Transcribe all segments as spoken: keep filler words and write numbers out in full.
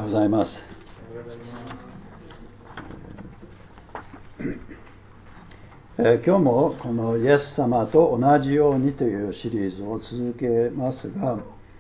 ようございます。えー、今日もこのイエス様と同じようにというシリーズを続けますが、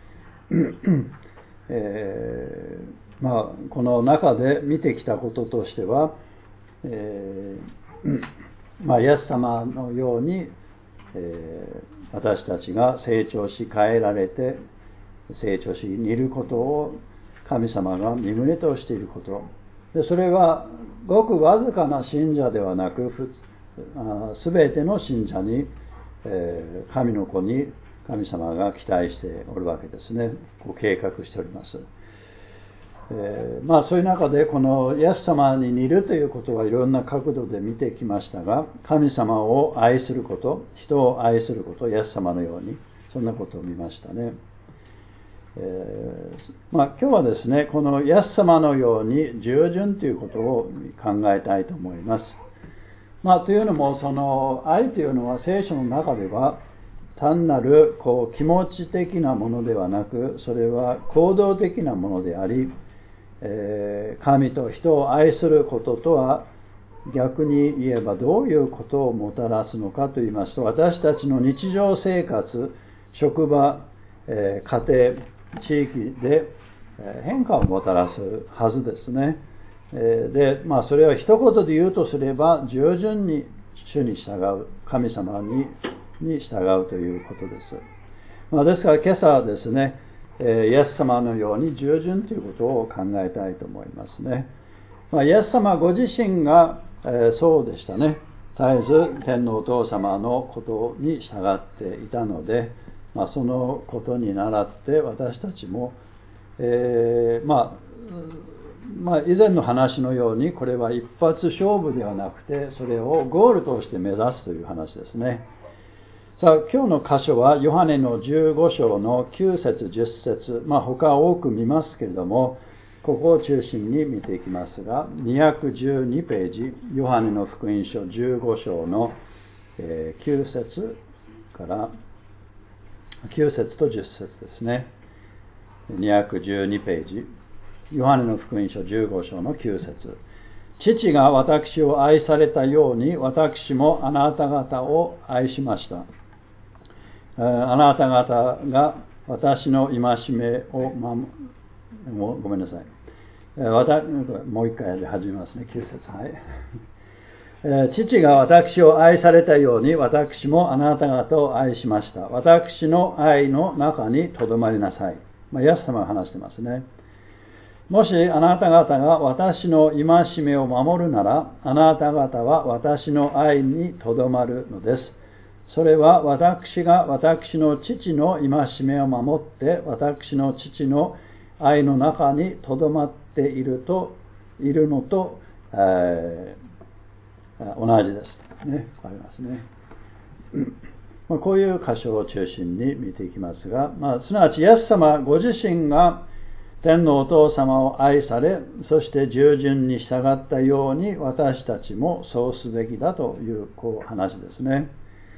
えーまあ、この中で見てきたこととしては、えーまあ、イエス様のように、えー、私たちが成長し変えられて成長し似ることを神様が身旨としていることで、それはごくわずかな信者ではなくすべての信者に、えー、神の子に神様が期待しておるわけですね。こう計画しております。えー、まあそういう中でこのイエス様に似るということはいろんな角度で見てきましたが、神様を愛すること、人を愛すること、イエス様のようにそんなことを見ましたね。えーまあ、今日はですね、このイエス様のように従順ということを考えたいと思います。まあ、というのも、その愛というのは聖書の中では単なるこう気持ち的なものではなく、それは行動的なものであり、えー、神と人を愛することとは逆に言えばどういうことをもたらすのかと言いますと、私たちの日常生活、職場、えー、家庭、地域で変化をもたらすはずですね。で、まあそれは一言で言うとすれば、従順に主に従う、神様にに従うということです。まあ、ですから今朝はですね、イエス様のように従順ということを考えたいと思いますね。まあ、イエス様ご自身が、えー、そうでしたね。絶えず天のお父様のことに従っていたので、まあ、そのことに倣って私たちも、えー、まあ、まあ、以前の話のようにこれは一発勝負ではなくて、それをゴールとして目指すという話ですね。さあ、今日の箇所はヨハネのじゅうご章のきゅう節じゅっ節、まあ他多く見ますけれども、ここを中心に見ていきますが、にひゃくじゅうにページ、ヨハネの福音書じゅうご章のきゅう節からきゅう節とじゅっ節ですね。にひゃくじゅうにページ、ヨハネの福音書じゅうご章のきゅう節。父が私を愛されたように、私もあなた方を愛しました。あなた方が私の戒めを守る。ごめんなさい。もう一回始めますね。きゅう節。はい。父が私を愛されたように、私もあなた方を愛しました。私の愛の中にとどまりなさい。まあ、イエス様が話してますね。もしあなた方が私の戒めを守るなら、あなた方は私の愛にとどまるのです。それは私が私の父の戒めを守って、私の父の愛の中にとどまっていると、いるのと、えー、同じですね。ありますね。まあ、こういう箇所を中心に見ていきますが、まあ、すなわちイエス様ご自身が天のお父様を愛され、そして従順に従ったように私たちもそうすべきだというこう話ですね。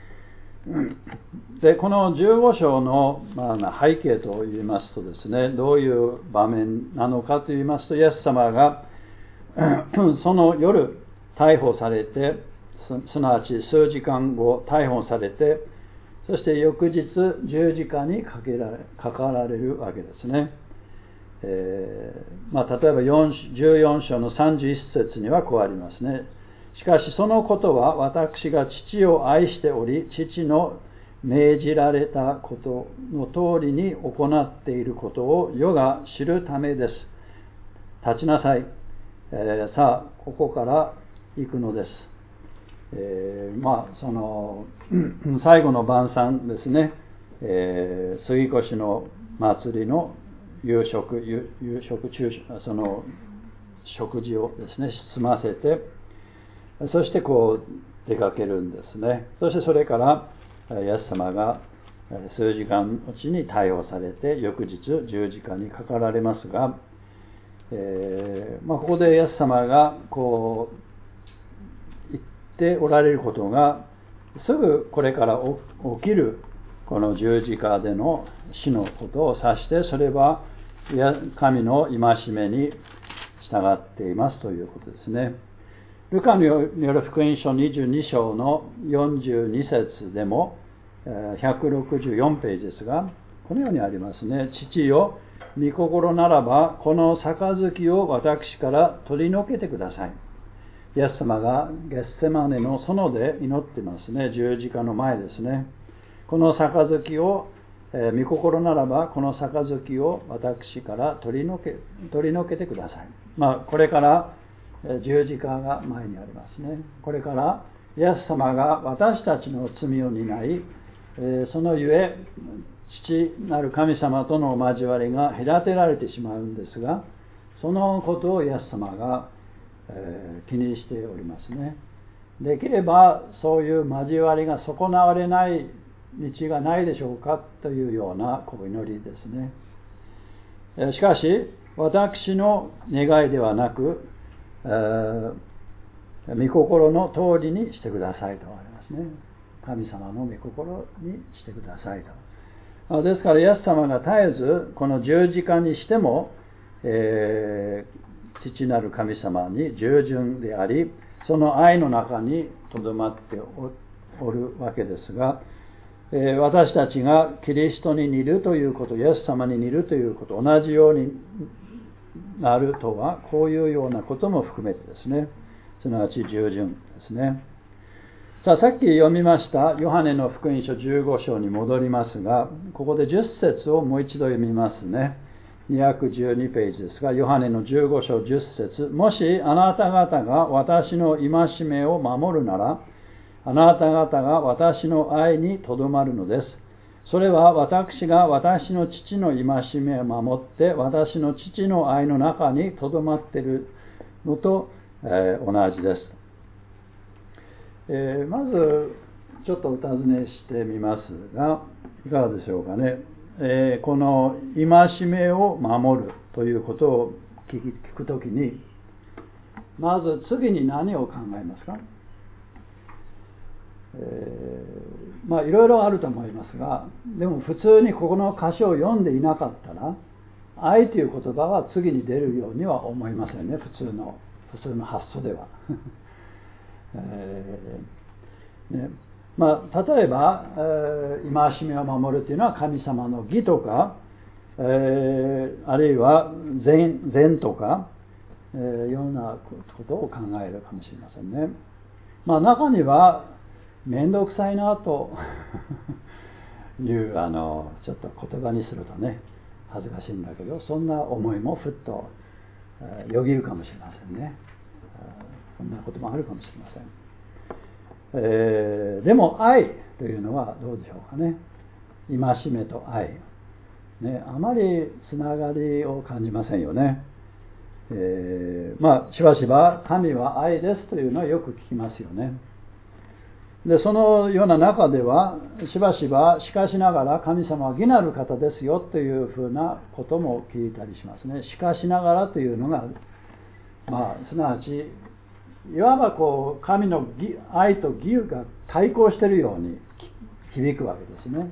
で、このじゅうご章の、まあ、背景といいますとですね、どういう場面なのかといいますと、イエス様がその夜逮捕されて、すなわち数時間後逮捕されて、そして翌日十字架にかけられ、かかられるわけですね。えーまあ、例えばじゅうよん章のさんじゅういち節にはこうありますね。しかしそのことは私が父を愛しており、父の命じられたことの通りに行っていることを世が知るためです。立ちなさい。えー、さあここから行くのです。えー、まあその最後の晩餐ですね。えー、杉越の祭りの夕食、夕食中、その食事をですね、済ませて、そしてこう出かけるんですね。そしてそれからイエス様が数時間のうちに逮捕されて、翌日十字架にかかられますが、えーまあ、ここでイエス様がこう言っておられることが、すぐこれから起きるこの十字架での死のことを指して、それは神の戒めに従っていますということですね。ルカによる福音書にじゅうに章のよんじゅうに節でもひゃくろくじゅうよんページですが、このようにありますね。父よ、御心ならばこの杯を私から取り除けてください。イエス様がゲッセマネの園で祈ってますね。十字架の前ですね。この杯を、えー、御心ならばこの杯を私から取り除け、取り除けてください。まあこれから十字架が前にありますね。これからイエス様が私たちの罪を担い、えー、そのゆえ父なる神様との交わりが隔てられてしまうんですが、そのことをイエス様が、えー、気にしておりますね。できればそういう交わりが損なわれない道がないでしょうかというようなお祈りですね。えー、しかし私の願いではなく、えー、御心の通りにしてくださいとありますね。神様の御心にしてくださいと。ですからイエス様が絶えずこの十字架にしても、えー、父なる神様に従順であり、その愛の中にとどまっておるわけですが、えー、私たちがキリストに似るということ、イエス様に似るということ、同じようになるとはこういうようなことも含めてですね、すなわち従順ですね。さあ、さっき読みましたヨハネの福音書じゅうご章に戻りますが、ここでじゅっ節をもう一度読みますね。にひゃくじゅうにページですが、ヨハネのじゅうご章じゅっ節、もしあなた方が私の戒めを守るなら、あなた方が私の愛にとどまるのです。それは私が私の父の戒めを守って私の父の愛の中にとどまっているのと、えー、同じです。えー、まずちょっとお尋ねしてみますが、いかがでしょうかね。えー、この戒めを守るということを聞くときに、まず次に何を考えますか。えー、まあいろいろあると思いますが、でも普通にここの箇所を読んでいなかったら、愛という言葉は次に出るようには思いませんね。普通の普通の発想では。えーね、まあ例えば、えー、戒めを守るというのは神様の義とか、えー、あるいは 善, 善とか、えー、いろんなことを考えるかもしれませんね。まあ中には面倒くさいなというあのちょっと言葉にするとね恥ずかしいんだけど、そんな思いもふっと、えー、よぎるかもしれませんね。そんなこともあるかもしれません。えー、でも愛というのはどうでしょうかね。戒めと愛、ね、あまりつながりを感じませんよね。えー、まあしばしば神は愛ですというのはよく聞きますよね。でそのような中ではしばしばしかしながら神様は義なる方ですよというふうなことも聞いたりしますね。しかしながらというのが、まあすなわちいわばこう神の愛と義が対抗しているように響くわけですね。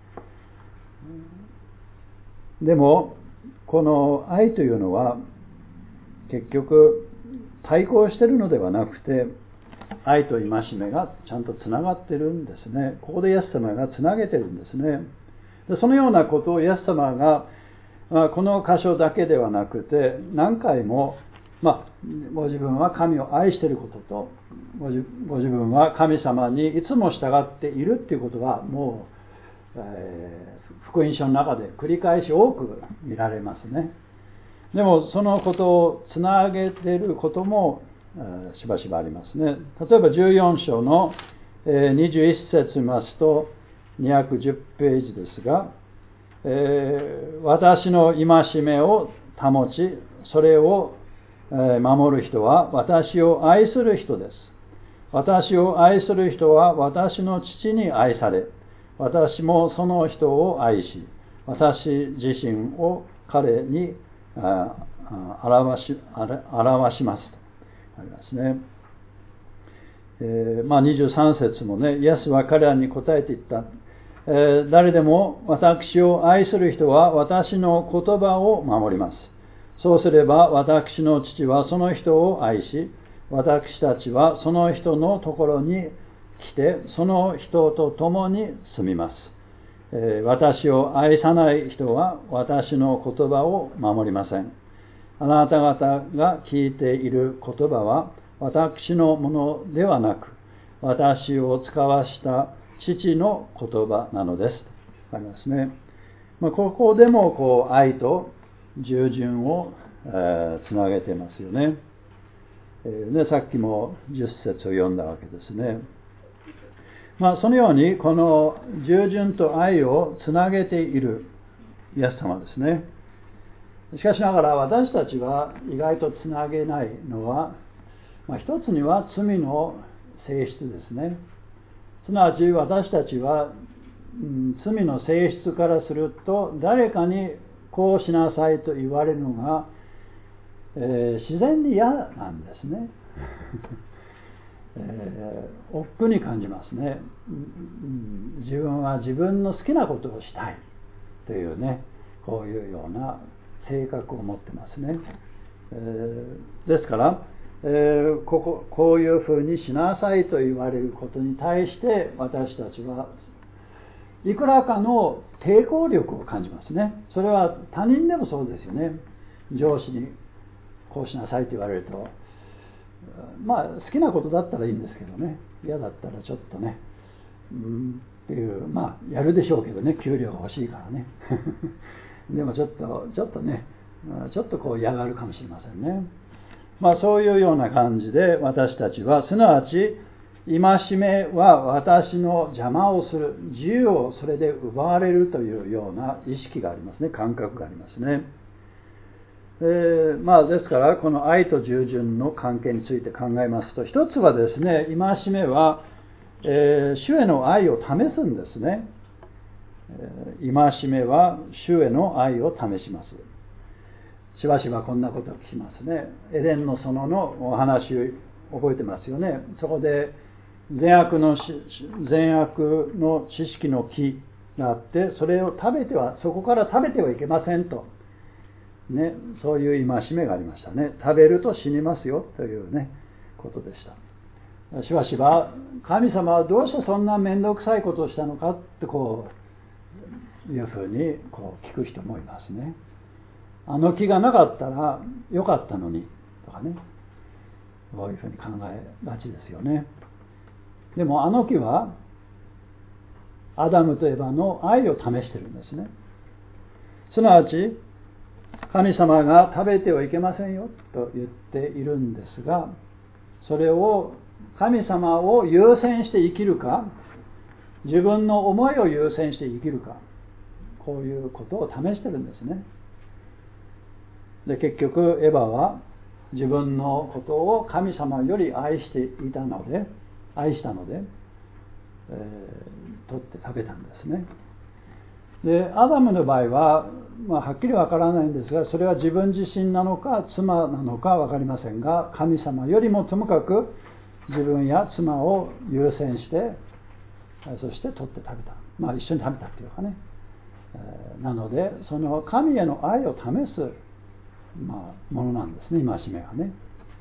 でもこの愛というのは結局対抗しているのではなくて、愛と戒めがちゃんとつながっているんですね。ここでイエス様がつなげているんですね。でそのようなことをイエス様が、まあ、この箇所だけではなくて何回も、まあ、ご自分は神を愛していることとご 自, ご自分は神様にいつも従っているということはもう、えー、福音書の中で繰り返し多く見られますね。でもそのことをつなげていることもしばしばありますね。例えばじゅうよん章のにじゅういち節見ますとにひゃくじゅうページですが、えー、私の戒めを保ちそれを守る人は私を愛する人です。私を愛する人は私の父に愛され、私もその人を愛し、私自身を彼に表し、表しますとありますね。えーまあ、にじゅうさん節もね、イエスは彼らに答えて言った。 えー、誰でも私を愛する人は私の言葉を守ります。そうすれば私の父はその人を愛し、私たちはその人のところに来て、その人と共に住みます。えー、私を愛さない人は私の言葉を守りません。あなた方が聞いている言葉は私のものではなく、私を使わした父の言葉なのです。ありますね。まあ、ここでもこう愛と従順を、えー、つなげてますよね。えー、でさっきもじゅっ節を読んだわけですね。まあ、そのようにこの従順と愛をつなげているイエス様ですね。しかしながら私たちは意外とつなげないのは、まあ、一つには罪の性質ですね。すなわち私たちは、うん、罪の性質からすると誰かにこうしなさいと言われるのが、えー、自然に嫌なんですね。えー、億劫に感じますね、うん。自分は自分の好きなことをしたいというね、こういうような性格を持ってますね。えー、ですから、えー、こここういうふうにしなさいと言われることに対して私たちはいくらかの抵抗力を感じますね。それは他人でもそうですよね。上司にこうしなさいと言われると、まあ好きなことだったらいいんですけどね、嫌だったらちょっとね、うんっていう、まあやるでしょうけどね、給料が欲しいからねでもちょっとちょっとねちょっとこう嫌がるかもしれませんね。まあそういうような感じで私たちは、すなわち戒めは私の邪魔をする、自由をそれで奪われるというような意識がありますね、感覚がありますね。えー、まあですからこの愛と従順の関係について考えますと、一つはですね、戒めは、えー、主への愛を試すんですね。えー、戒めは主への愛を試します。しばしばこんなことを聞きますね。エデンの園のお話覚えてますよね。そこで善悪の善悪の知識の木があって、それを食べてはそこから食べてはいけませんと、ね、そういう戒めがありましたね。食べると死にますよというねことでした。しばしば神様はどうしてそんな面倒くさいことをしたのかってこういうふうにこう聞く人もいますね。あの木がなかったらよかったのにとかね、こういうふうに考えがちですよね。でもあの木はアダムとエバの愛を試してるんですね。すなわち神様が食べてはいけませんよと言っているんですが、それを神様を優先して生きるか、自分の思いを優先して生きるか、こういうことを試してるんですね。で結局エヴァは自分のことを神様より愛していたので愛したので、えー、取って食べたんですね。でアダムの場合は、まあ、はっきりわからないんですが、それは自分自身なのか妻なのか分かりませんが、神様よりもともかく自分や妻を優先して、そして取って食べた、まあ一緒に食べたっていうかね、えー、なのでその神への愛を試す、まあ、ものなんですね、戒めがね。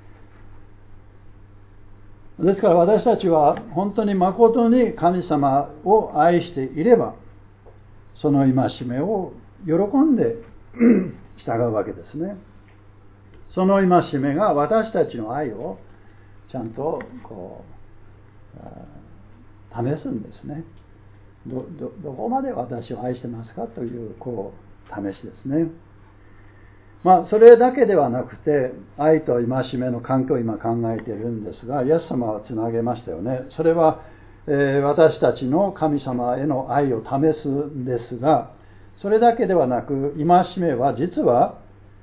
ですから私たちは本当に誠に神様を愛していれば、その戒めを喜んで従うわけですね。その戒めが私たちの愛をちゃんとこう試すんですね。ど, ど, どこまで私を愛してますかというこう試しですね。まあそれだけではなくて、愛と戒めの関係を今考えているんですが、イエス様はつなげましたよね。それは、えー、私たちの神様への愛を試すんですが、それだけではなく、戒めは実は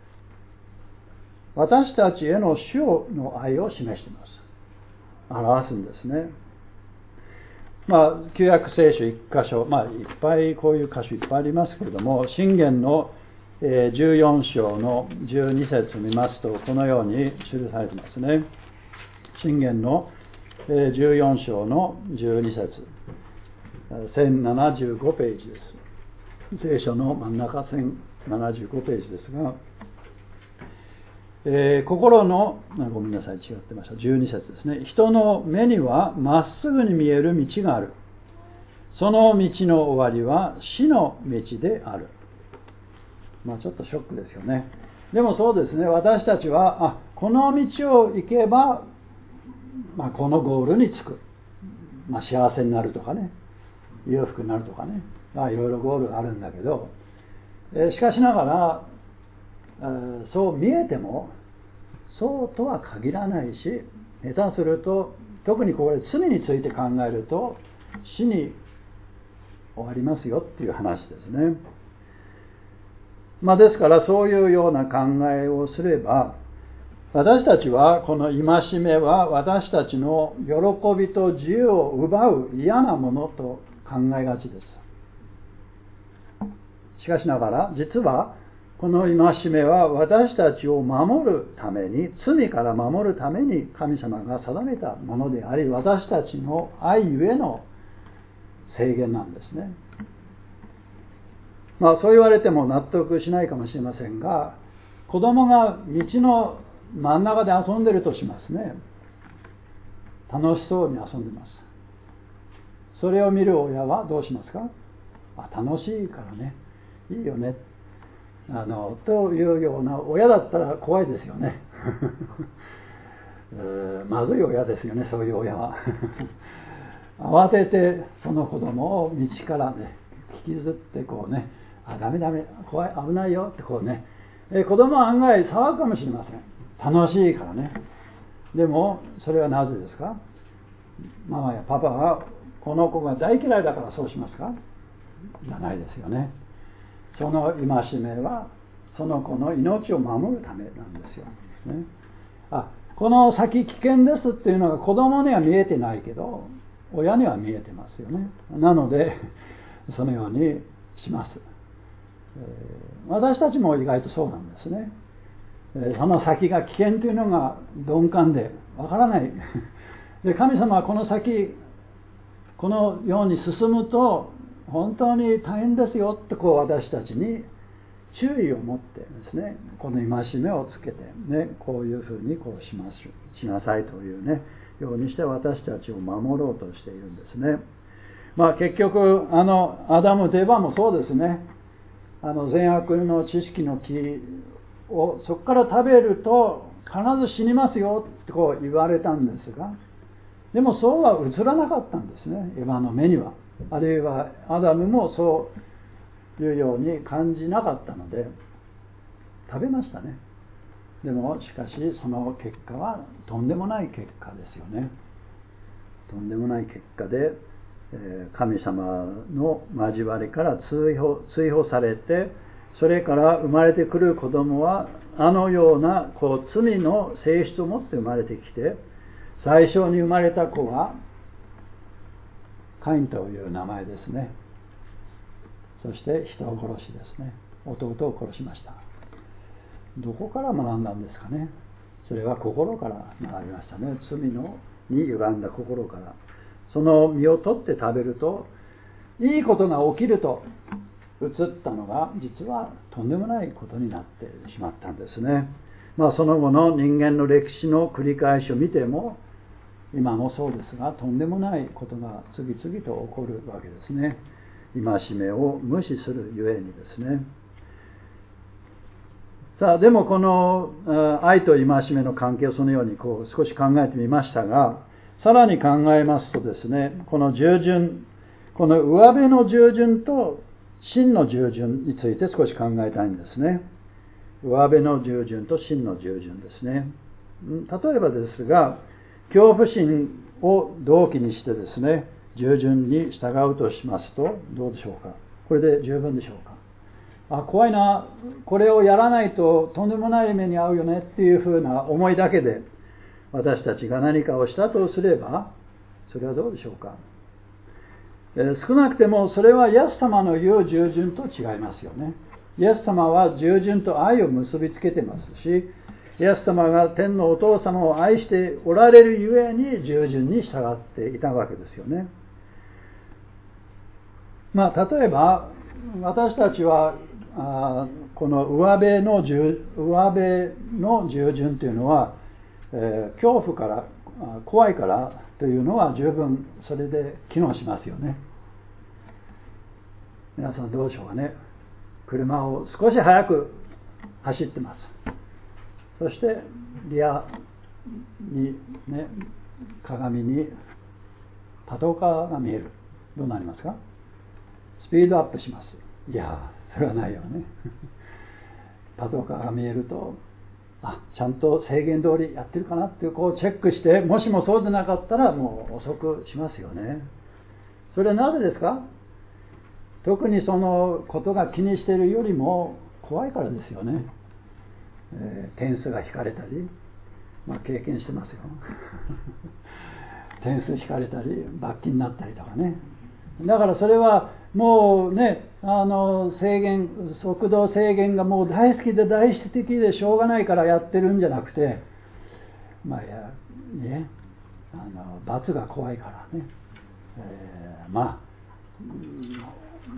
私たちへの主の愛を示しています。表すんですね。まあ旧約聖書一箇所、まあいっぱいこういう箇所いっぱいありますけれども、箴言のじゅうよん章のじゅうに節を見ますと、このように記されていますね。箴言のじゅうよん章のじゅうに節、 せんななじゅうごページです。聖書の真ん中せんななじゅうごページですが、えー、心のごめんなさい違ってましたじゅうに節ですね。人の目にはまっすぐに見える道がある。その道の終わりは死の道である。まあちょっとショックですよね。でもそうですね、私たちはあこの道を行けば、まあ、このゴールに着く、まあ、幸せになるとかね、裕福になるとかね、まあ、いろいろゴールがあるんだけど、えー、しかしながら、えー、そう見えてもそうとは限らないし、下手すると特にこれ罪について考えると死に終わりますよっていう話ですね。まあ、ですからそういうような考えをすれば、私たちはこの戒めは私たちの喜びと自由を奪う嫌なものと考えがちです。しかしながら実はこの戒めは私たちを守るために、罪から守るために神様が定めたものであり、私たちの愛ゆえの制限なんですね。まあそう言われても納得しないかもしれませんが、子供が道の真ん中で遊んでるとしますね。楽しそうに遊んでます。それを見る親はどうしますか？あ、楽しいからね、いいよねあのというような親だったら怖いですよねまずい親ですよね、そういう親は慌ててその子供を道からね引きずってこうね、あ、ダメダメ、怖い、危ないよってこうね、え子供は案外騒ぐかもしれません。楽しいからね。でもそれはなぜですか？ママやパパはこの子が大嫌いだからそうしますか？じゃないですよね。その戒めはその子の命を守るためなんですよ、ね、あ、この先危険ですっていうのが子供には見えてないけど親には見えてますよね。なのでそのようにします、えー、私たちも意外とそうなんですね。その先が危険というのが鈍感でわからないで、神様はこの先このように進むと本当に大変ですよってこう私たちに注意を持ってですね、この戒めをつけて、ね、こういうふうにこうしますしなさいというねようにして私たちを守ろうとしているんですね。まあ結局あのアダムとエバもそうですね。あの善悪の知識の木をそこから食べると必ず死にますよってこう言われたんですが、でもそうは映らなかったんですね、エバの目には。あるいはアダムもそういうように感じなかったので食べましたね。でもしかしその結果はとんでもない結果ですよね。とんでもない結果で、えー、神様の交わりから追放、追放されて、それから生まれてくる子供はあのようなこう罪の性質を持って生まれてきて、最初に生まれた子はカインという名前ですね。そして人を殺しですね。弟を殺しました。どこから学んだんですかね。それは心から学びましたね。罪のに歪んだ心から。その実を取って食べるといいことが起きると映ったのが実はとんでもないことになってしまったんですね。まあその後の人間の歴史の繰り返しを見ても今もそうですが、とんでもないことが次々と起こるわけですね。戒めを無視するゆえにですね。さあでもこの愛と戒めの関係をそのようにこう少し考えてみましたが、さらに考えますとですね、この従順、この上辺の従順と真の従順について少し考えたいんですね。上辺の従順と真の従順ですね。例えばですが、恐怖心を動機にしてですね、従順に従うとしますとどうでしょうか。これで十分でしょうか。あ、怖いな、これをやらないととんでもない目に遭うよねっていうふうな思いだけで私たちが何かをしたとすれば、それはどうでしょうか。えー、少なくてもそれはイエス様の言う従順と違いますよね。イエス様は従順と愛を結びつけてますし、イエス様が天のお父様を愛しておられるゆえに従順に従っていたわけですよね。 まあ、例えば私たちはあこの上辺の上辺の従順というのは、えー、恐怖から怖いからというのは十分それで機能しますよね。皆さんどうでしょうかね。車を少し速く走ってます。そしてリアにね、鏡にパトカーが見える。どうなりますか？スピードアップします。いや、それはないよね。パトカーが見えると、あ、ちゃんと制限通りやってるかなってこうチェックして、もしもそうでなかったらもう遅くしますよね。それはなぜですか？特にそのことが気にしているよりも怖いからですよね。えー、点数が引かれたり、まあ経験してますよ。点数引かれたり罰金になったりとかね。だからそれはもうね、あの制限、速度制限がもう大好きで大好き的でしょうがないからやってるんじゃなくて、まあいやね、あの罰が怖いからね、えー、まあ、うん、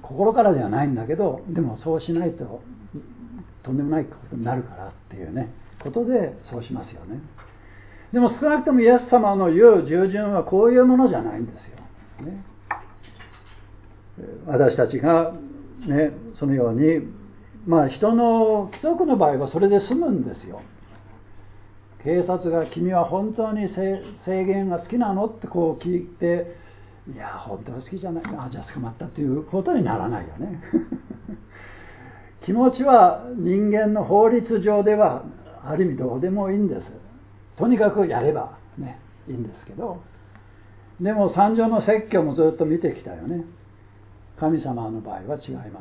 心からではないんだけど、でもそうしないととんでもないことになるからっていうねことでそうしますよね。でも少なくともイエス様の言う従順はこういうものじゃないんですよ、ね。私たちが、ね、そのように、まあ人の貴族の場合はそれで済むんですよ。警察が君は本当に制限が好きなのってこう聞いて、いや本当は好きじゃない、あじゃあ捕まったということにならないよね。気持ちは人間の法律上ではある意味どうでもいいんです。とにかくやればねいいんですけど、でも三条の説教もずっと見てきたよね。神様の場合は違います、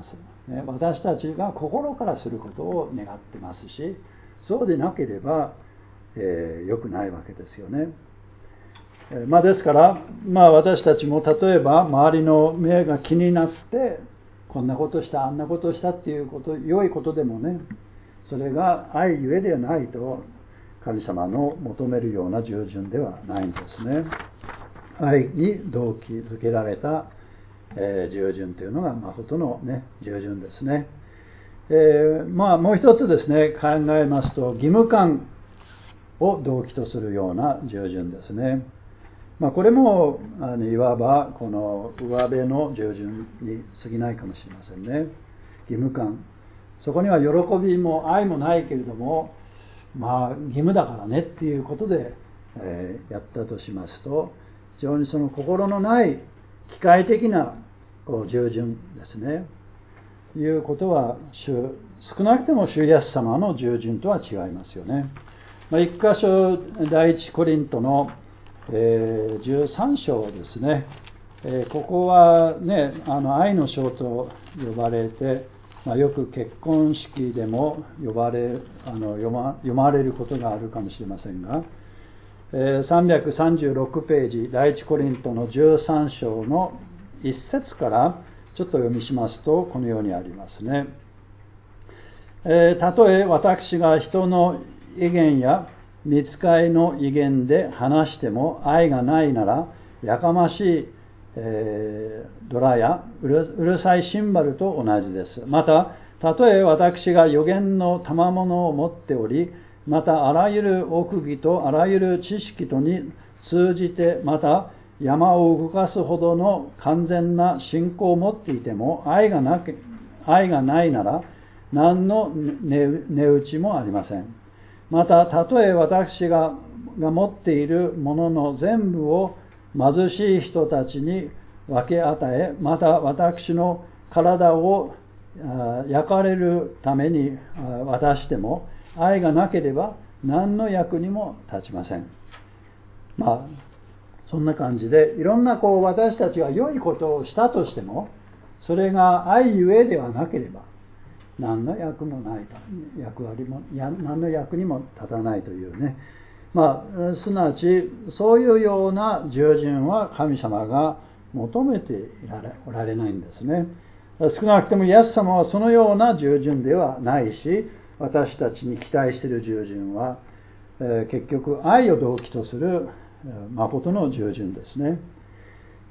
ね、私たちが心からすることを願ってますし、そうでなければ、えー、良くないわけですよね。えーまあ、ですから、まあ、私たちも例えば周りの目が気になってこんなことしたあんなことしたっていうこと、良いことでもね、それが愛ゆえではないと神様の求めるような従順ではないんですね。愛に動機づけられたえー、従順というのが誠の、ね、従順ですね。えー、まあもう一つですね、考えますと義務感を動機とするような従順ですね。まあ、これもあのいわばこの上辺の従順に過ぎないかもしれませんね。義務感、そこには喜びも愛もないけれども、まあ義務だからねっていうことで、えー、やったとしますと、非常にその心のない機械的なこう従順ですね。いうことは主少なくとも主イエス様の従順とは違いますよね。まあ、一箇所第一コリントの、えー、じゅうさん章ですね。えー、ここはね、あの愛の章と呼ばれて、まあ、よく結婚式でも呼ばれあの読ま、読まれることがあるかもしれませんが、えー、さんびゃくさんじゅうろくページ第一コリントのじゅうさん章の一節からちょっと読みしますとこのようにありますね。えー、たとえ私が人の異言や御使いの異言で話しても愛がないならやかましい、えー、ドラやう る, うるさいシンバルと同じです。またたとえ私が預言の賜物を持っており、またあらゆる奥義とあらゆる知識とに通じて、また山を動かすほどの完全な信仰を持っていても愛がなけ、愛がないなら何の値打ちもありません。またたとえ私がが持っているものの全部を貧しい人たちに分け与え、また私の体を焼かれるために渡しても愛がなければ何の役にも立ちません。まあそんな感じで、いろんなこう私たちが良いことをしたとしても、それが愛ゆえではなければ何の役もないと、役割も何の役にも立たないというね、まあすなわちそういうような従順は神様が求めておられないんですね。少なくともイエス様はそのような従順ではないし、私たちに期待している従順は、えー、結局愛を動機とする誠の従順ですね。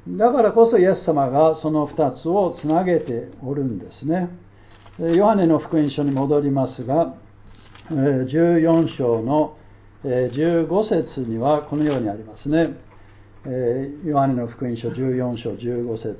だからこそイエス様がそのふたつをつなげておるんですね。ヨハネの福音書に戻りますが、じゅうよん章のじゅうご節にはこのようにありますね。ヨハネの福音書じゅうよん章じゅうご節です。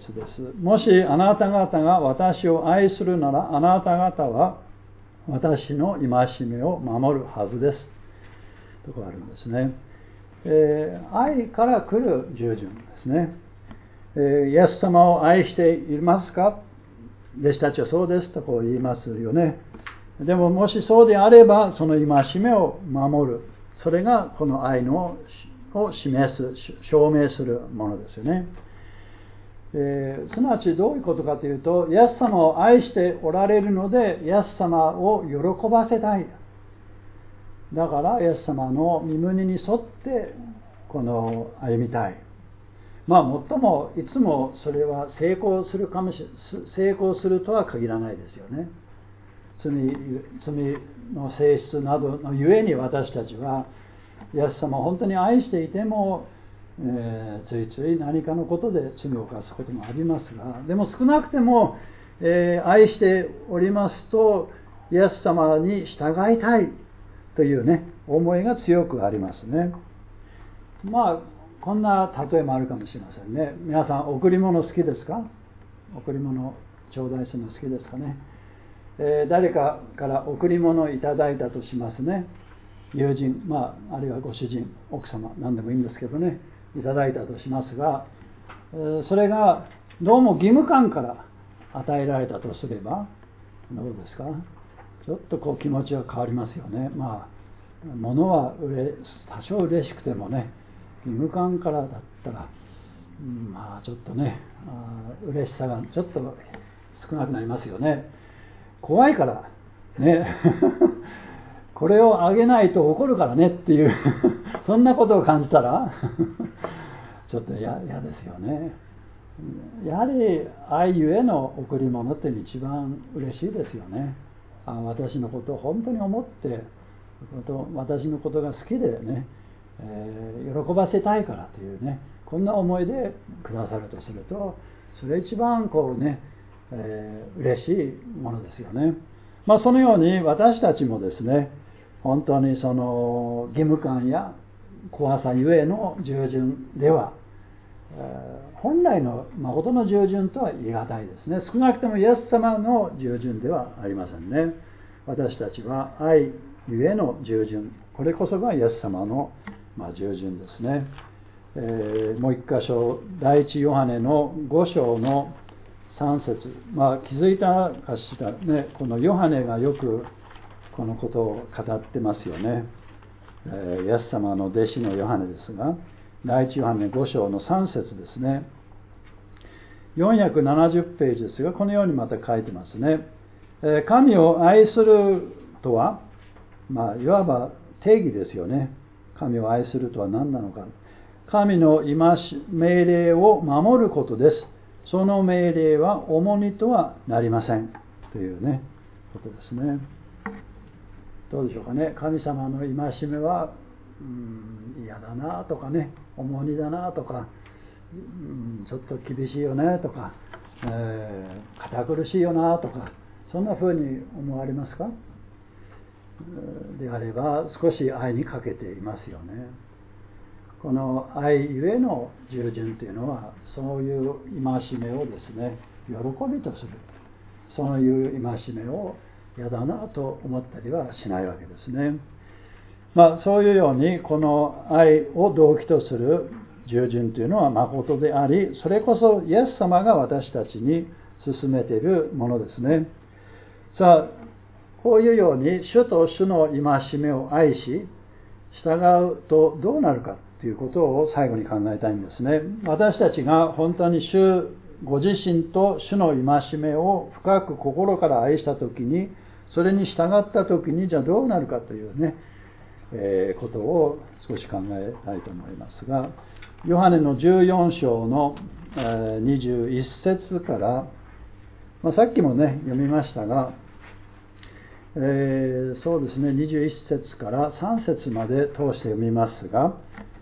もしあなた方が私を愛するなら、あなた方は私の戒めを守るはずです。ところがあるんですね。えー、愛から来る従順ですね。えー、イエス様を愛していますか？弟子たちはそうですとこう言いますよね。でももしそうであれば、その戒めを守る。それがこの愛のを示す、証明するものですよね。えー、すなわちどういうことかというと、イエス様を愛しておられるので、イエス様を喜ばせたい。だからイエス様の御胸に沿ってこの歩みたい。まあ最もいつもそれは成功するかもし成功するとは限らないですよね。罪、罪の性質などのゆえに私たちはイエス様を本当に愛していても、えー、ついつい何かのことで罪を犯すこともありますが、でも少なくても、えー、愛しておりますとイエス様に従いたいというね、思いが強くありますね。まあこんな例えもあるかもしれませんね。皆さん贈り物好きですか？贈り物頂戴するの好きですかね。えー、誰かから贈り物をいただいたとしますね。友人、まあ、あるいはご主人、奥様、何でもいいんですけどね、いただいたとしますが、えー、それがどうも義務感から与えられたとすればどうですか？ちょっとこう気持ちは変わりますよね。まあ物はうれ多少嬉しくてもね、義務感からだったら、うん、まあちょっとね、あ嬉しさがちょっと少なくなりますよね。怖いからねこれをあげないと怒るからねっていうそんなことを感じたらちょっと嫌ですよね。やはり愛ゆえの贈り物って一番嬉しいですよね。あ、私のことを本当に思って私のことが好きでね、えー、喜ばせたいからというね、こんな思いでくださるとすると、それ一番こうね、えー、嬉しいものですよね。まあそのように私たちもですね、本当にその義務感や怖さゆえの従順では、えー、本来の誠の従順とは言い難いですね。少なくともイエス様の従順ではありませんね。私たちは愛ゆえの従順、これこそがイエス様の、まあ、従順ですね。えー、もう一箇所、第一ヨハネのご章のさん節、まあ、気づいたかしらね、このヨハネがよくこのことを語ってますよね。えー、イエス様の弟子のヨハネですが、第一ヨハネご章のさん節ですね。よんひゃくななじゅうページですが、このようにまた書いてますね。えー、神を愛するとは、まあ、いわば定義ですよね。神を愛するとは何なのか。神の戒命令を守ることです。その命令は重荷とはなりません。というね、ことですね。どうでしょうかね。神様の戒めは、うーん、嫌だなとかね、重荷だなとか、うん、ちょっと厳しいよねとか、えー、堅苦しいよなとか、そんな風に思われますか？であれば少し愛に欠けていますよね。この愛ゆえの従順というのは、そういう戒めをですね、喜びとする、そういう戒めを嫌だなと思ったりはしないわけですね。まあそういうように、この愛を動機とする従順というのは誠であり、それこそイエス様が私たちに勧めているものですね。さあ、こういうように主と主の戒めを愛し従うとどうなるかということを最後に考えたいんですね。私たちが本当に主ご自身と主の戒めを深く心から愛したときに、それに従ったときにじゃあどうなるかというね、えー、ことを少し考えたいと思いますが、ヨハネのじゅうよん章の、えー、にじゅういっ節から、まあ、さっきもね読みましたが、えー、そうですね、にじゅういっ節からさん節まで通して読みますが、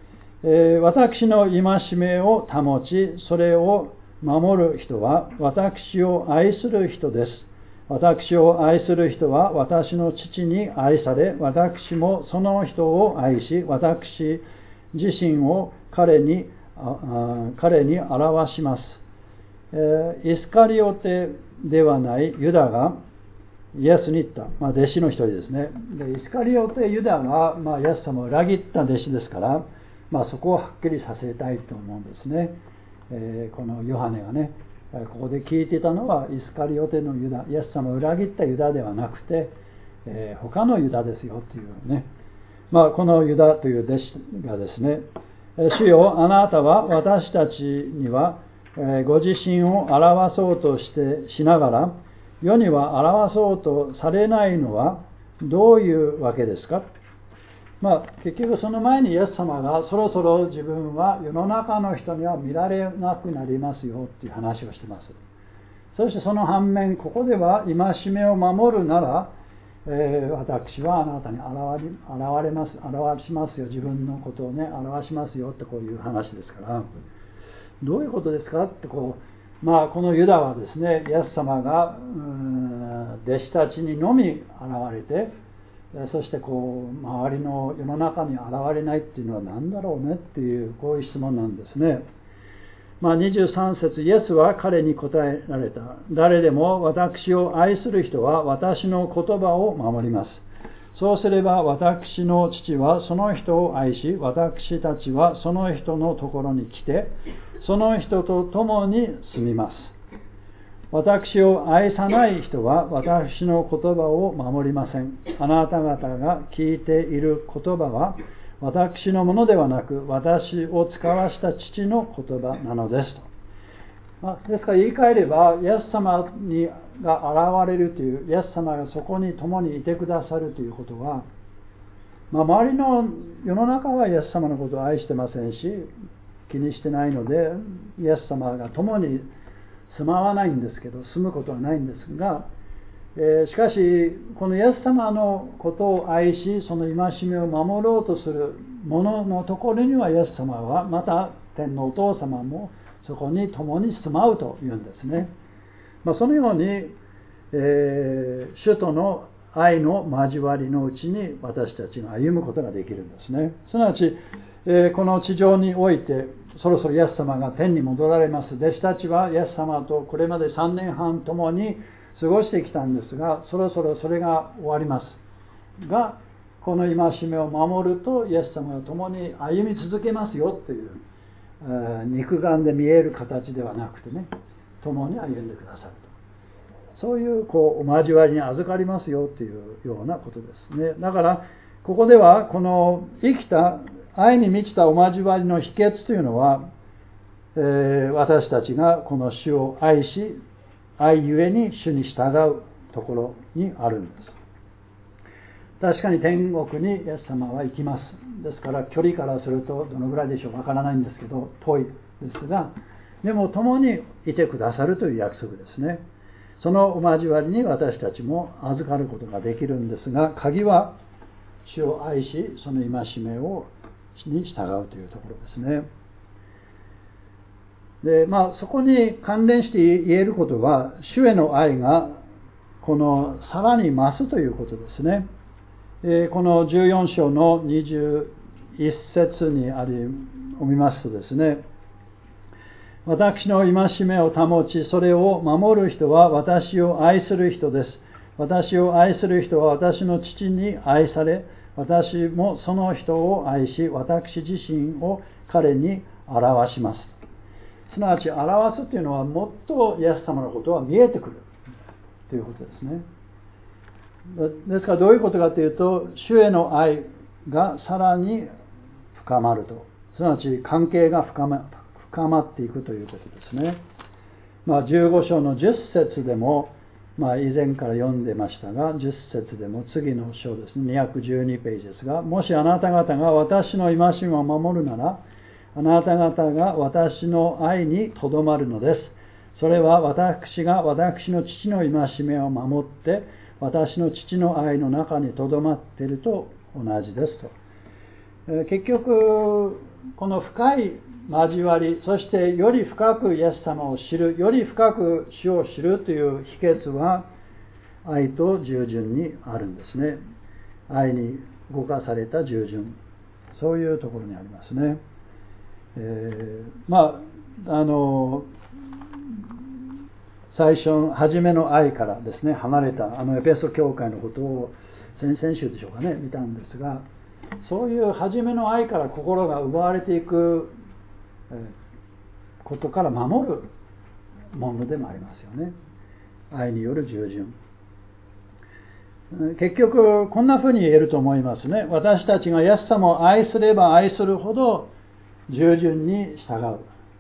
えー、私の戒めを保ち、それを守る人は私を愛する人です。私を愛する人は私の父に愛され、私もその人を愛し、私自身を彼に、彼に表します。えー、イスカリオテではないユダがイエスに言った、まあ、弟子の一人ですね。でイスカリオテユダが、まあ、イエス様を裏切った弟子ですから、まあ、そこをはっきりさせたいと思うんですね。えー、このヨハネがね、ここで聞いていたのはイスカリオテのユダ、イエス様を裏切ったユダではなくて、えー、他のユダですよというね、まあ、このユダという弟子がですね、主よ、あなたは私たちにはご自身を表そうとしてしながら、世には表そうとされないのはどういうわけですか。まあ、結局その前にイエス様がそろそろ自分は世の中の人には見られなくなりますよっていう話をしています。そしてその反面、ここでは戒めを守るなら、えー、私はあなたに現れ、現れます、表しますよ、自分のことをね、表しますよってこういう話ですから、どういうことですかってこう、まあ、このユダはですね、イエス様がうーん弟子たちにのみ現れて、そしてこう周りの世の中に現れないっていうのは何だろうねっていうこういう質問なんですね。まあ、にじゅうさん節、イエスは彼に答えられた。誰でも私を愛する人は私の言葉を守ります。そうすれば私の父はその人を愛し、私たちはその人のところに来て、その人と共に住みます。私を愛さない人は私の言葉を守りません。あなた方が聞いている言葉は私のものではなく、私を使わした父の言葉なのですと。まあ、ですから言い換えれば、イエス様にが現れるという、イエス様がそこに共にいてくださるということは、まあ、周りの世の中はイエス様のことを愛してませんし、気にしてないので、イエス様が共に住まわないんですけど、住むことはないんですが、えー、しかしこのイエス様のことを愛し、その戒めを守ろうとする者のところにはイエス様は、また天のお父様もそこに共に住まうというんですね。まあ、そのように、えー、主との愛の交わりのうちに私たちが歩むことができるんですね。すなわち、えー、この地上においてそろそろイエス様が天に戻られます。弟子たちはイエス様とこれまでさんねんはん共に過ごしてきたんですが、そろそろそれが終わりますが、この戒めを守るとイエス様が共に歩み続けますよという、えー、肉眼で見える形ではなくてね、共に歩んでくださると、そういうこうお交わりに預かりますよというようなことですね。だからここではこの生きた愛に満ちたお交わりの秘訣というのは、えー、私たちがこの主を愛し、愛ゆえに主に従うところにあるんです。確かに天国にイエス様は行きます。ですから距離からするとどのぐらいでしょうわからないんですけど、遠いですが、でも共にいてくださるという約束ですね。そのお交わりに私たちも預かることができるんですが、鍵は主を愛し、その戒めをに従うというところですね。で、まあ、そこに関連して言えることは、主への愛がこのさらに増すということですね。えー、このじゅうよん章のにじゅういっ節にありを見ますとですね、私の戒めを保ち、それを守る人は私を愛する人です。私を愛する人は私の父に愛され、私もその人を愛し、私自身を彼に表します。すなわち表すというのは、もっとイエス様のことは見えてくるということですね。ですからどういうことかというと、主への愛がさらに深まると、すなわち関係が深ま、深まっていくということですね。まあ、じゅうご章のじゅっ節でも、まあ、以前から読んでましたが、じゅっ節でも次の章ですね、にひゃくじゅうにページですが、もしあなた方が私の戒めを守るなら、あなた方が私の愛にとどまるのです。それは私が私の父の戒めを守って、私の父の愛の中にとどまっていると同じですと。 結局この深い交わり、そしてより深くイエス様を知る、より深く主を知るという秘訣は愛と従順にあるんですね。愛に動かされた従順、そういうところにありますね。えー、まああの最初初めの愛からですね離れたあのエペソ教会のことを先々週でしょうかね見たんですが、そういう初めの愛から心が奪われていくことから守るものでもありますよね。愛による従順、結局こんなふうに言えると思いますね。私たちがイエス様を愛すれば愛するほど従順に従う、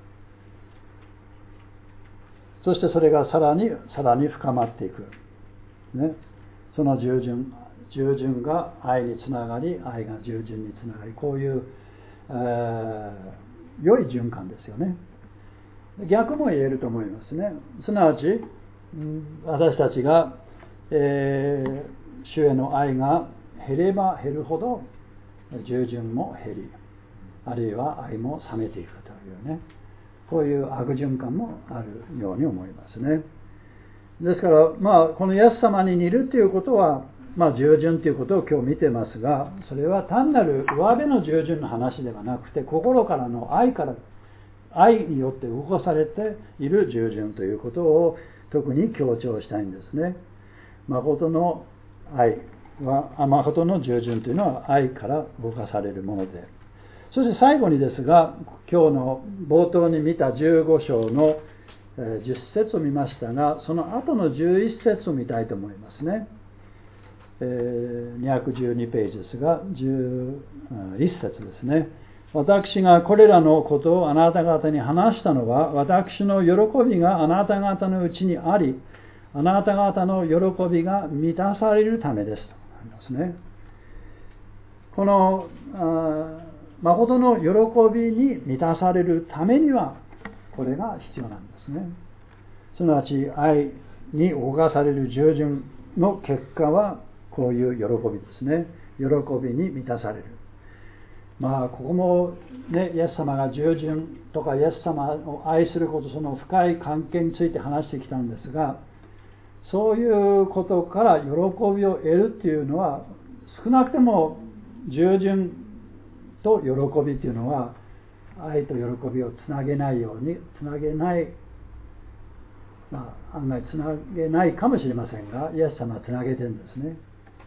そしてそれがさらにさらに深まっていく、ね、その従順従順が愛につながり、愛が従順につながり、こういう、えー、良い循環ですよね。逆も言えると思いますね。すなわち私たちが、えー、主への愛が減れば減るほど従順も減り、あるいは愛も冷めていくというね、こういう悪循環もあるように思いますね。ですから、まあ、このイエス様に似るということは、まあ、従順ということを今日見てますが、それは単なる上辺の従順の話ではなくて、心からの愛から愛によって動かされている従順ということを特に強調したいんですね。誠の愛は、誠の従順というのは愛から動かされるもので、そして最後にですが、今日の冒頭に見たじゅうご章のじゅっ節を見ましたが、その後のじゅういっ節を見たいと思いますね。にひゃくじゅうにページですが、じゅういっ節ですね。私がこれらのことをあなた方に話したのは、私の喜びがあなた方のうちにあり、あなた方の喜びが満たされるためですとありますね。この誠の喜びに満たされるためにはこれが必要なんですね。すなわち愛に動かされる従順の結果はこういう喜びですね。喜びに満たされる。まあここもね、イエス様が従順とかイエス様を愛すること、その深い関係について話してきたんですが、そういうことから喜びを得るっていうのは、少なくても従順と喜びというのは愛と喜びをつなげないようにつなげない、まあ、案外つなげないかもしれませんが、イエス様はつなげてるんですね。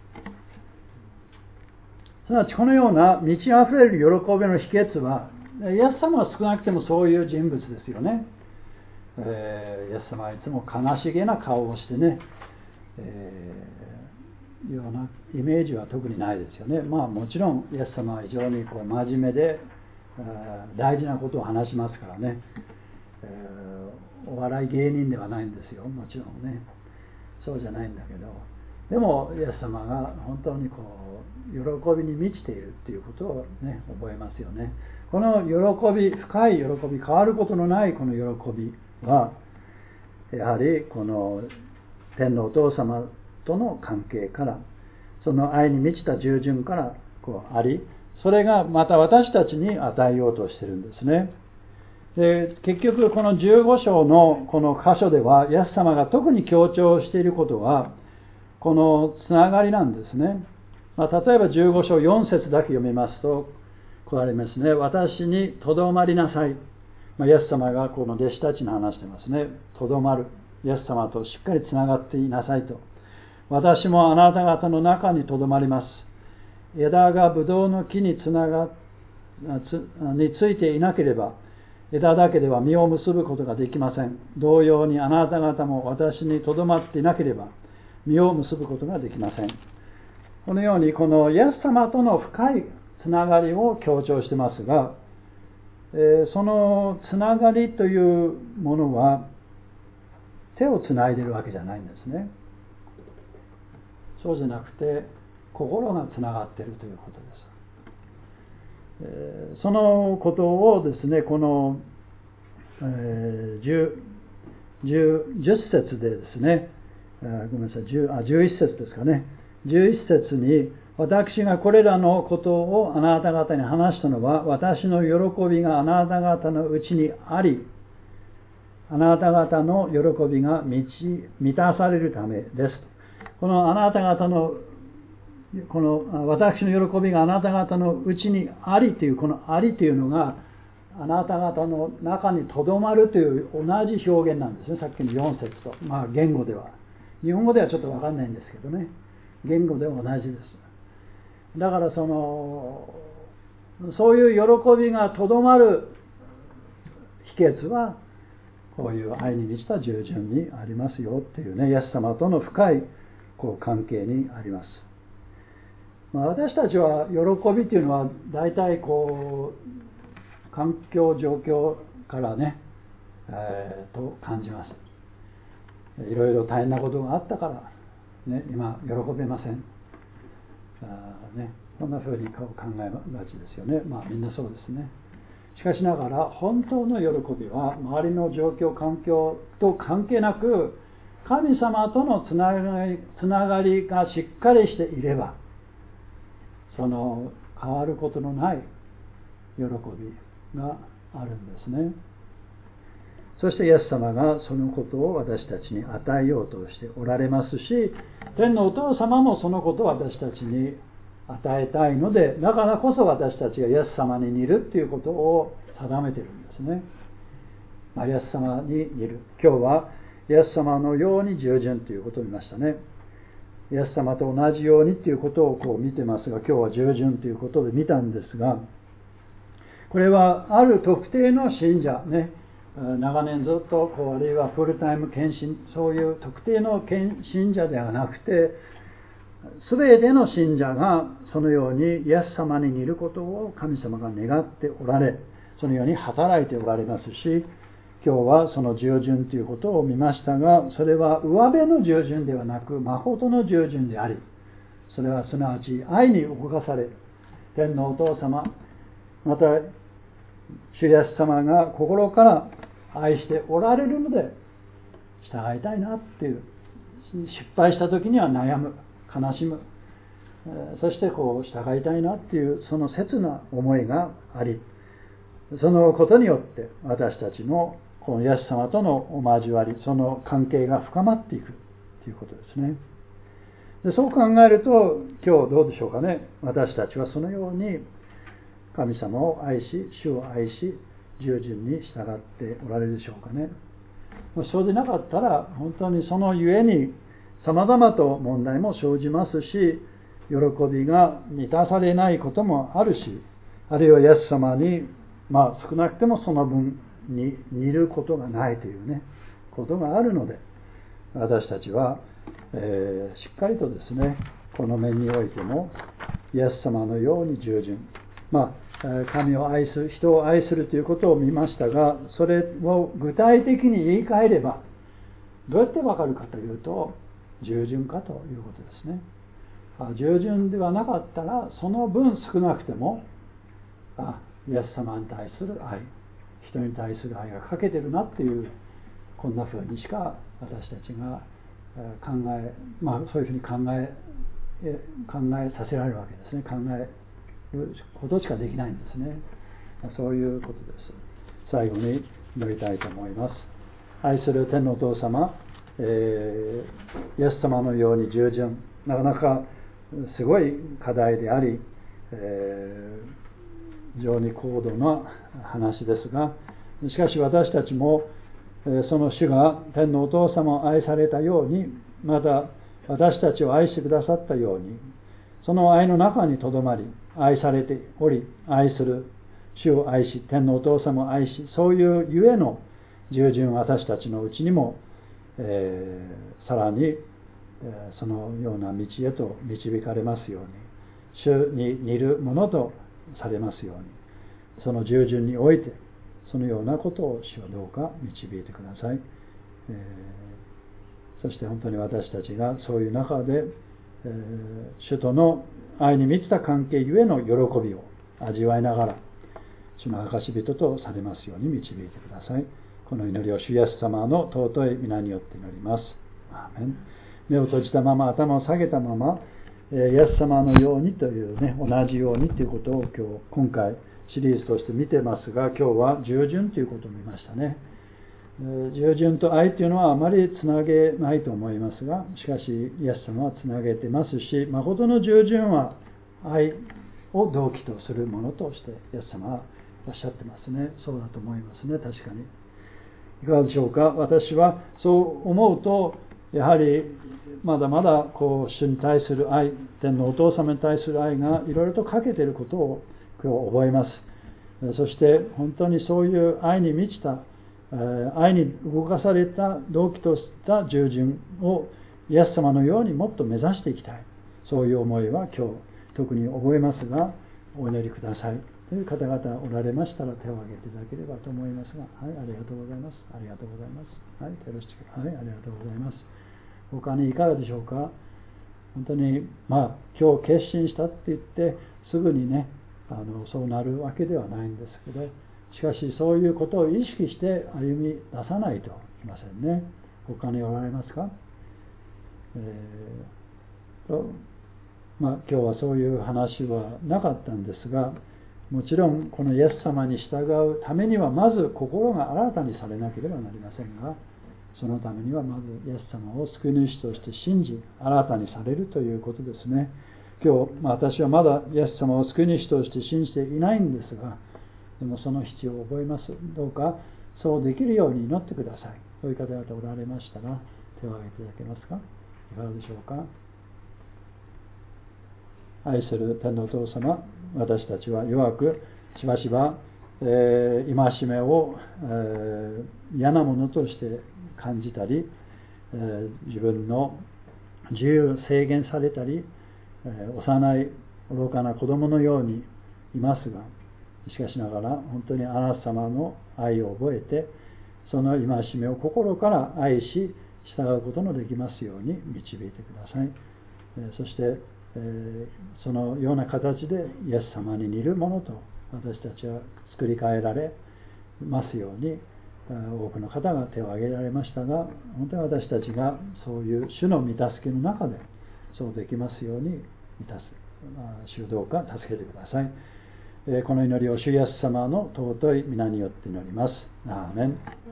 すなわちこのような満ち溢れる喜びの秘訣は、イエス様は少なくてもそういう人物ですよね。えー、イエス様はいつも悲しげな顔をしてね、えー、ようなイメージは特にないですよね。まあもちろんイエス様は非常にこう真面目で大事なことを話しますからね、えー、お笑い芸人ではないんですよ、もちろんね。そうじゃないんだけど、でもイエス様が本当にこう喜びに満ちているっていうことをね覚えますよね。この喜び、深い喜び、変わることのないこの喜びはやはりこの天のお父様との関係から、その愛に満ちた従順からこうあり、それがまた私たちに与えようとしているんですね。で、結局このじゅうご章のこの箇所ではイエス様が特に強調していることはこのつながりなんですね。まあ、例えばじゅうご章よん節だけ読みますとこうありますね。私にとどまりなさい。まあ、イエス様がこの弟子たちに話してますね。とどまる。イエス様としっかりつながっていなさいと。私もあなた方の中にとどまります。枝がブドウの木につながつについていなければ枝だけでは実を結ぶことができません。同様にあなた方も私にとどまっていなければ実を結ぶことができません。このようにこのイエス様との深いつながりを強調してますが、えー、そのつながりというものは手をつないでいるわけじゃないんですね。そうじゃなくて心がつながっているということです。えー、そのことをですね、この、えー、10, 10, 10節でですね、あごめんなさい、10あじゅういっ節ですかね、じゅういっ節に私がこれらのことをあなた方に話したのは、私の喜びがあなた方のうちにあり、あなた方の喜びが満ち満たされるためです。このあなた方のこの私の喜びがあなた方のうちにありという、このありというのがあなた方の中にとどまるという同じ表現なんですね。さっきのよん節と、まあ言語では、日本語ではちょっと分かんないんですけどね、言語では同じです。だからそのそういう喜びがとどまる秘訣はこういう愛に満ちた従順にありますよっていうね、イエス様との深いこう関係にあります。まあ、私たちは喜びというのは大体こう環境状況からね、えー、と感じます。いろいろ大変なことがあったから、ね、今喜べません。あ、ね、こんなふうに考えがちですよね。まあみんなそうですね。しかしながら本当の喜びは周りの状況環境と関係なく、神様とのつながり、つながりがしっかりしていれば、その変わることのない喜びがあるんですね。そしてイエス様がそのことを私たちに与えようとしておられますし、天のお父様もそのことを私たちに与えたいので、だからこそ私たちがイエス様に似るということを定めているんですね。まあ、イエス様に似る。今日はイエス様のように従順ということを見ましたね。イエス様と同じようにということをこう見てますが、今日は従順ということで見たんですが、これはある特定の信者ね、長年ずっとこうあるいはフルタイム献身、そういう特定の信者ではなくて、全ての信者がそのようにイエス様に似ることを神様が願っておられ、そのように働いておられますし、今日はその従順ということを見ましたが、それは上辺の従順ではなく誠の従順であり、それはすなわち愛に動かされ、天のお父様、また主イエス様が心から愛しておられるので従いたいなっていう、失敗した時には悩む、悲しむ、そしてこう従いたいなっていうその切な思いがあり、そのことによって私たちのこのイエス様とのお交わり、その関係が深まっていくということですね。でそう考えると今日どうでしょうかね。私たちはそのように神様を愛し、主を愛し、従順に従っておられるでしょうかね。そうでなかったら本当にそのゆえに様々と問題も生じますし、喜びが満たされないこともあるし、あるいはイエス様にまあ少なくてもその分に似ることがないというねことがあるので、私たちは、えー、しっかりとですね、この面においてもイエス様のように従順、まあ神を愛する、人を愛するということを見ましたが、それを具体的に言い換えればどうやってわかるかというと、従順かということですね。従順ではなかったらその分少なくても、あ、イエス様に対する愛、人に対する愛が欠けてるなっていう、こんな風にしか私たちが考え、まあそういうふうに考え考えさせられるわけですね。考えることしかできないんですね。そういうことです。最後に祈りたいと思います。愛する天のお父様、えー、イエス様のように従順、なかなかすごい課題であり、えー、非常に高度な話ですが、しかし私たちもその主が天のお父様を愛されたように、また私たちを愛してくださったように、その愛の中にとどまり、愛されており、愛する主を愛し、天のお父様を愛し、そういうゆえの従順、私たちのうちにも、えー、さらに、えー、そのような道へと導かれますように、主に似るものとされますように、その従順においてそのようなことを主はどうか導いてください。えー、そして本当に私たちがそういう中で、えー、主との愛に満ちた関係ゆえの喜びを味わいながら、主の証人とされますように導いてください。この祈りを主イエス様の尊い皆によって祈ります。アーメン。目を閉じたまま、頭を下げたまま、 イエス様のようにというね、同じようにということを今日今回シリーズとして見てますが、今日は従順ということを見ましたね。従順と愛というのはあまりつなげないと思いますが、しかしイエス様はつなげてますし、誠の従順は愛を動機とするものとしてイエス様はおっしゃってますね。そうだと思いますね。確かにいかがでしょうか。私はそう思うと、やはりまだまだこう主に対する愛、天のお父様に対する愛がいろいろと欠けていることを今日覚えます。そして本当にそういう愛に満ちた、愛に動かされた動機とした従順をイエス様のようにもっと目指していきたい、そういう思いは今日特に覚えますが、お祈りくださいという方々おられましたら手を挙げていただければと思いますが、はい、ありがとうございます。ありがとうございます。はい、手をしてください。はい、ありがとうございます。他にいかがでしょうか。本当にまあ今日決心したって言ってすぐにね、あのそうなるわけではないんですけど、しかしそういうことを意識して歩み出さないといけませんね。他におられますか。えーとまあ、今日はそういう話はなかったんですが、もちろんこのイエス様に従うためにはまず心が新たにされなければなりませんが、そのためにはまずイエス様を救い主として信じ新たにされるということですね。今日、まあ、私はまだイエス様を救い主として信じていないんですが、でもその必要を覚えます。どうかそうできるように祈ってください。そういう方々おられましたら手を挙げていただけますか。いかがでしょうか。愛する天のお父様、私たちは弱くしばしば、えー、戒めを、えー、嫌なものとして感じたり、えー、自分の自由を制限されたり、えー、幼い愚かな子供のようにいますが、しかしながら本当にあなた様の愛を覚えて、その戒めを心から愛し従うことのできますように導いてください。えー、そしてそのような形でイエス様に似るものと私たちは作り変えられますように、多くの方が手を挙げられましたが、本当に私たちがそういう主の御助けの中でそうできますように満たす、主どうか助けてください。この祈りを主イエス様の尊い皆によって祈ります。アーメン。